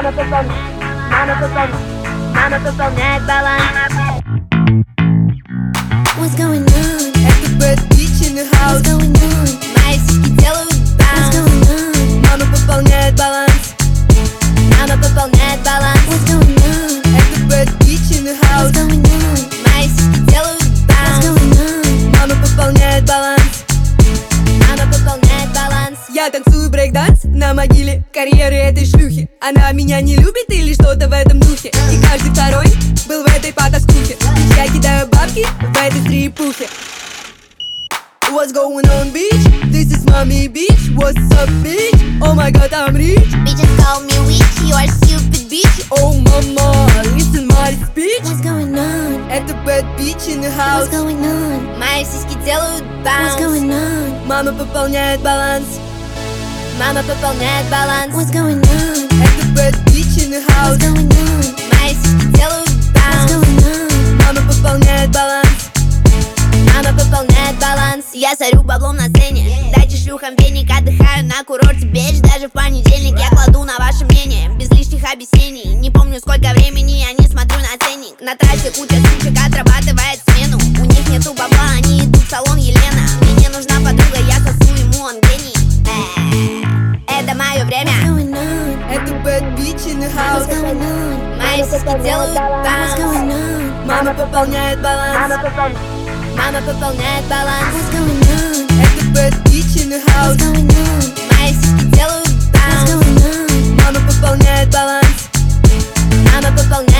пополняет баланс. What's going on? Это bad bitch in the house. What's going on? Мои сиськи делают What's баунс. going on? Мама пополняет баланс. Мама пополняет баланс. What's going on? Это bad bitch in the What's house. going on? Мои сиськи делают What's баунс. going on? Мама пополняет баланс. Мама пополняет баланс. Я танцую брейк-данс на могиле карьеры этой шлюхи. Она меня не любит или что-то в этом духе. И каждый второй был в этой потаскухе. Я кидаю бабки в этой стрипухе. What's going on, bitch? This is mommy, bitch. What's up, bitch? Oh my god, I'm rich. Bitches call me witch, you are stupid bitch. Oh mama, listen my speech. What's going on? Это bad bitch in the What's house. going on? Мои сиськи делают What's баунс. going on? Мама пополняет баланс. Мама пополняет баланс. What's going on? Это bad bitch in the house. What's going on? Мои сиськи делают What's баунс. going on? Мама пополняет баланс. Мама пополняет баланс. Я сорю баблом на сцене. Дайте шлюхам веник, отдыхаю на курорте Бич. Даже в понедельник я кладу на ваше мнение, без лишних объяснений. Не помню сколько времени, я не смотрю на ценник. На трассе куча сучек отрабатывает смену. У них нету бабла, они идут в салон Елена. Мне не нужна подруга, я сосу ему, он гений. Это мое время. What's going on? Это bad bitch in the What's house. going on? Мои сиськи делают What's баунс. going on? Мама пополняет баланс. Мама пополняет баланс. What's going on? Это bad bitch in the house. What's going on? Мои сиськи делают What's баунс. going on? Мама пополняет баланс. Мама пополняет